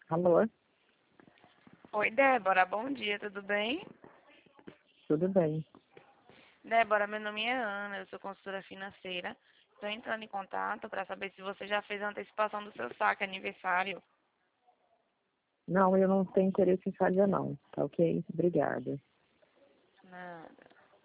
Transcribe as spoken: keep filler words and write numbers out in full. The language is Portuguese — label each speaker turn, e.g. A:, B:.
A: Alô,
B: Oi, Débora, bom dia, tudo bem?
A: tudo bem?
B: Débora, meu nome é Ana, eu sou consultora financeira. Estou entrando em contato para saber se você já fez a antecipação do seu saque aniversário.
A: Não, eu não tenho interesse em fazer não, tá ok? Obrigada.
B: Nada.